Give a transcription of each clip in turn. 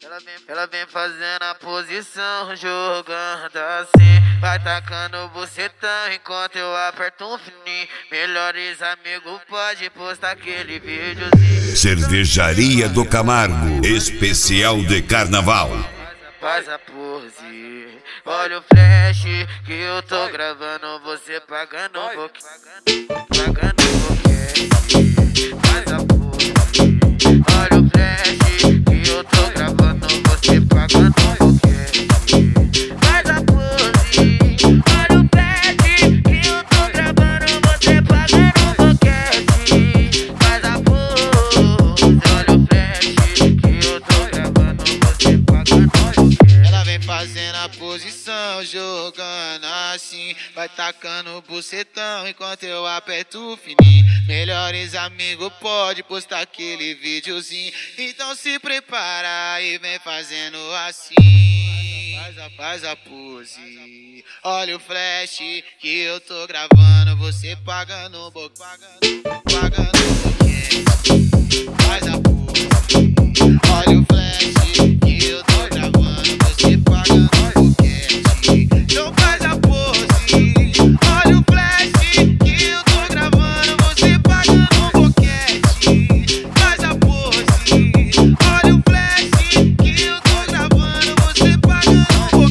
Ela vem fazendo a posição, jogando assim. Vai tacando bucetão enquanto eu aperto um fininho. Melhores amigos pode postar aquele videozinho. Cervejaria do Camargo, especial de carnaval. Faz a pose, olha o flash que eu tô gravando, você pagando um pouquinho, pagando um pouquinho. Faz a pose, olha o flash que eu tô gravando, você pagando um pouquinho. Faz a pose, olha o flash que eu tô gravando, você pagando um pouquinho. Faz a pose, olha o flash que eu tô gravando, você pagando um pouquinho. Fazendo a posição, jogando assim. Vai tacando o bucetão enquanto eu aperto o fininho. Melhores amigos pode postar aquele videozinho. Então se prepara e vem fazendo assim. Faz a pose, olha o flash que eu tô gravando, você pagando um pouquinho, pagando um pouquinho. Faz a pose, olha o flash que eu tô gravando, você pagando um pouquinho. Então faz a pose, olha o flash que eu tô gravando, você pagando um pouquinho. Faz a pose, olha o flash que eu tô gravando, você pagando um pouquinho.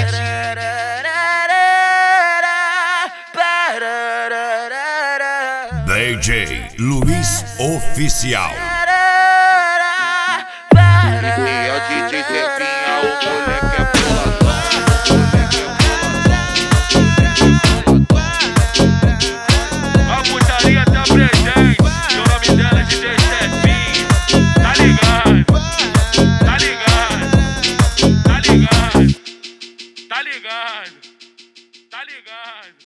DJ Luiz Oficial. E a DJ Zefinha, o moleque é boladão, o moleque é boladão. A putaria tá presente, e o nome dela é DJ Zefinha. Tá ligado? Tá ligado? Tá ligado? Tá ligado? Tá ligado?